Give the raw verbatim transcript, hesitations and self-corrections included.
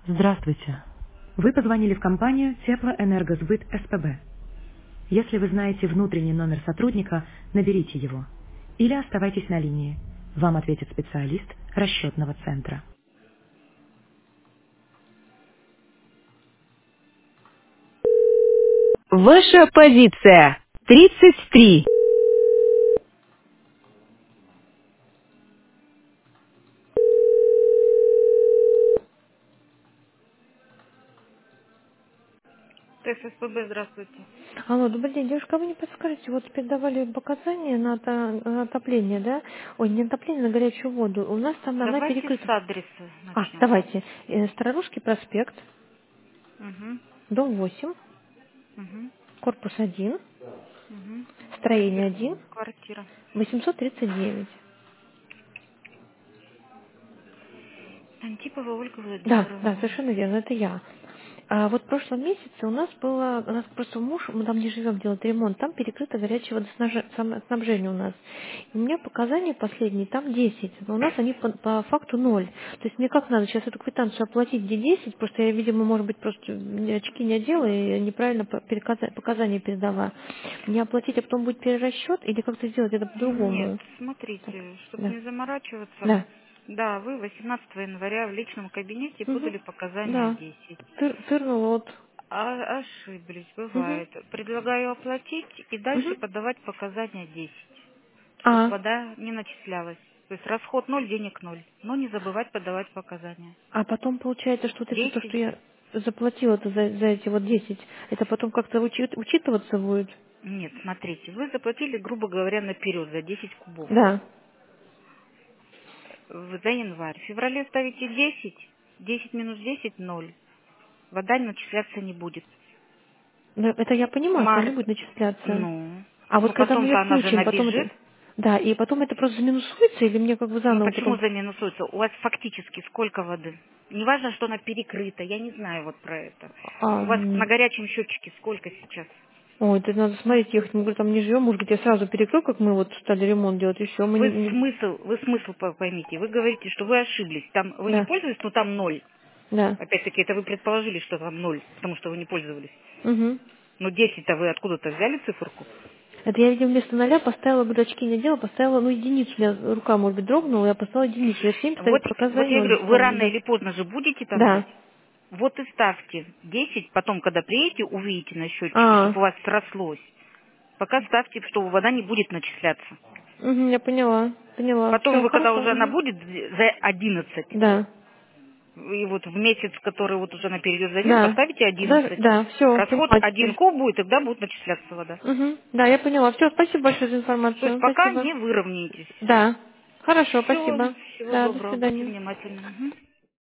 Здравствуйте. Вы позвонили в компанию Теплоэнергосбыт СПБ. Если вы знаете внутренний номер сотрудника, наберите его. Или оставайтесь на линии. Вам ответит специалист расчетного центра. Ваша позиция. тридцать три. ТССПБ, здравствуйте. Алло, добрый день, девушка, а вы не подскажете, вот передавали показания на, ото- на отопление, да? Ой, не отопление, на горячую воду. У нас там она Давайте перекрыта. с адреса А, начнем. давайте. Э, Старорусский проспект, Угу, дом восемь, угу, корпус один, угу. строение один, Квартира. восемьсот тридцать девять. Антипова Ольга Да, да, Владимировна. совершенно верно, это я. А вот в прошлом месяце у нас было, у нас просто муж, мы там не живем, делать ремонт, там перекрыто горячее водоснабжение у нас. И у меня показания последние, там десять, но у нас они по, по факту ноль. То есть мне как надо сейчас эту квитанцию оплатить, где десять, просто я, видимо, может быть, просто очки не одела и неправильно по- переказа- показания передала. Мне оплатить, а потом будет перерасчет или как-то сделать это Нет, по-другому? Так, смотрите, чтобы да, не заморачиваться. да. Да, вы восемнадцатого января в личном кабинете Угу. подали показания Да. десять. Тыр, тырнула вот. А, ошиблись, Угу. бывает. Предлагаю оплатить и дальше Угу. подавать показания десять, чтобы А, вода не начислялась. То есть расход ноль, денег ноль. Но не забывать подавать показания. а потом получается, что вот это то, что десять. я заплатила-то за, за эти вот десять, это потом как-то учит- учитываться будет? Нет, смотрите, вы заплатили, грубо говоря, наперед за десять кубов. Да. В- За январь. В феврале ставите десять, десять минус десять ноль. Вода начисляться не будет. Но это я В понимаю, что они март, будут начисляться. ну, А вот но когда мы ее потом-то она же включим, потом набежит. это... Да, и потом это просто заминусуется, или мне как бы Ну заново почему потом... заминусуется? У вас фактически сколько воды? Неважно, что она перекрыта, я не знаю вот про это. А, У вас на м, горячем счетчике сколько сейчас? ой, это надо смотреть, ехать, мы, говорю, там не живем, может быть, я сразу перекрою, как мы вот стали ремонт делать, и все, мы не... Вы не- смысл, вы смысл по- поймите. Вы говорите, что вы ошиблись. Там вы не Да, пользуетесь, но там ноль. да. Опять-таки, это вы предположили, что там ноль, потому что вы не пользовались. Угу. Но десять-то вы откуда-то взяли циферку? Это я, видимо, вместо ноля поставила, говорю, очки не делала, поставила, ну, единицу. У меня рука, может быть, дрогнула, я поставила единицу. Я семь ставлю Вот, вот показания, я ноль не говорю, вы ставлю, рано да. или поздно же будете там Да. жить. Вот и ставьте десять, потом, когда приедете, увидите на счетчике, А, чтобы у вас срослось. Пока ставьте, что вода не будет начисляться. угу, я поняла, поняла. Потом Все, вы, когда хорошо, уже она угу. будет за одиннадцать, Да, и вот в месяц, который вот уже она перейдет за один, да. поставите Да, одиннадцать. да, все, Расход поняла один теперь. куб будет, тогда будет начисляться вода. Угу. Да, я поняла. Все, спасибо большое за То есть информацию. пока Спасибо. не выровняетесь. Да. Хорошо, Все, спасибо. всего Да, до доброго, будьте свидания. внимательны. Мгм.